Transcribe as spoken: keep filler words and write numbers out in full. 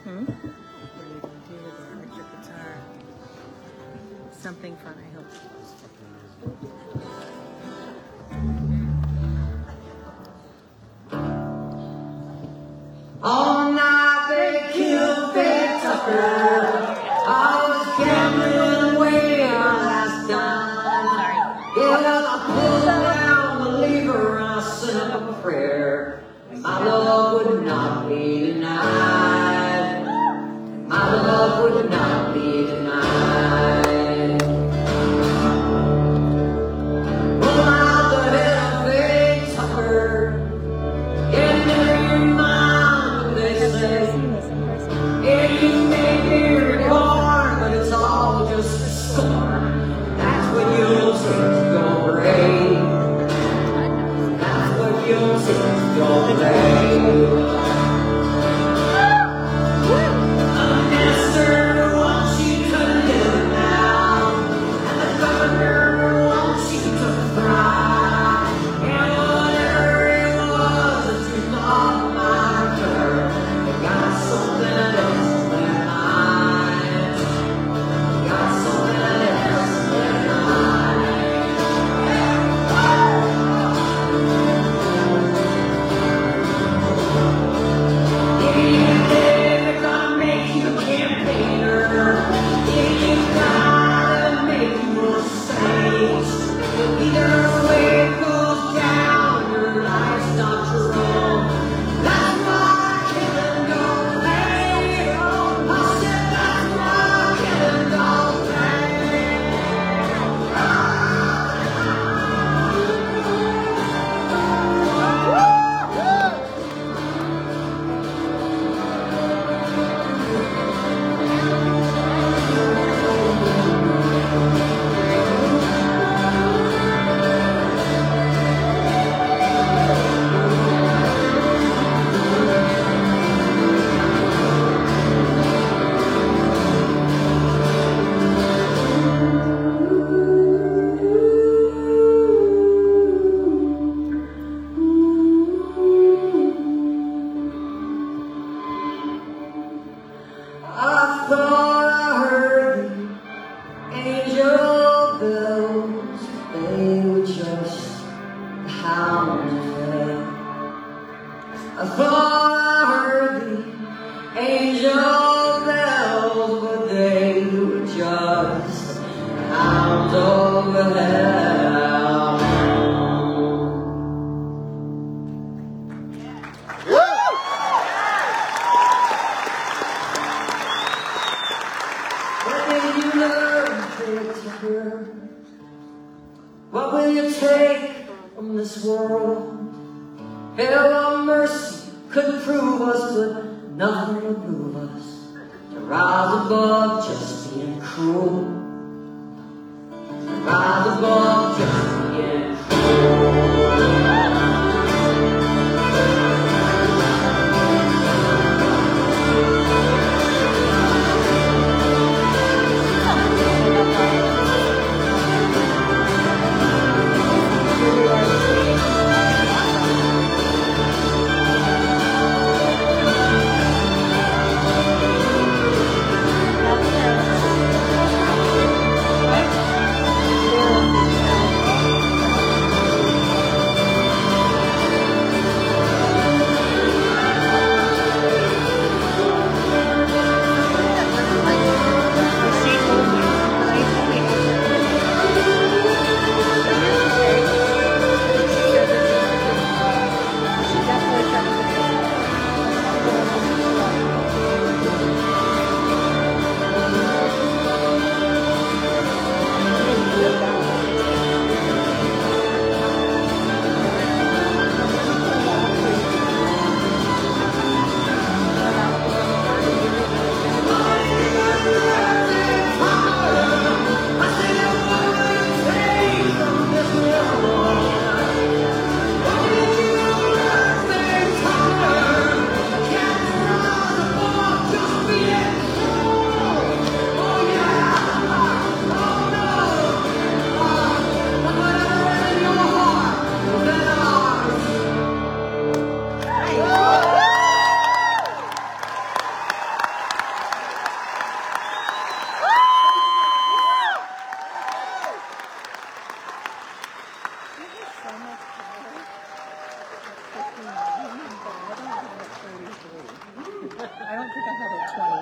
Hmm? What are you going to do with the electric guitar? Something fun, I hope. All night they killed Faye Tucker. I was gambling away our last dime. Yeah, I pulled down the lever and I sent up a prayer. My love would not be denied. My love would not be denied. Pull out the head of Faye Tucker. Get in your mind, they say. Yeah, you may hear it hard, but it's all just a storm. That's when you'll see it's gonna rain. That's when you'll see it's gonna rain. A minister wants you to live now, and the governor wants you to thrive. And whatever it was that you thought might hurt, they got something else than I. They got something else than I. Yeah, they're gonna make you a campaigner. Yeah, you gotta make you a saint. Either way it goes down, your life's not your own. That's why killing don't pay. I said that's why killing don't I thought I heard the angel bells. They were just the hound of hell. I thought I heard the angel bells, but they were just the hounds of hell. When did you learn to take care? What will you take from this world? Hell or mercy couldn't prove us, but nothing would move us to rise above just being cruel. To rise above just being cruel. I don't think I have a twenty.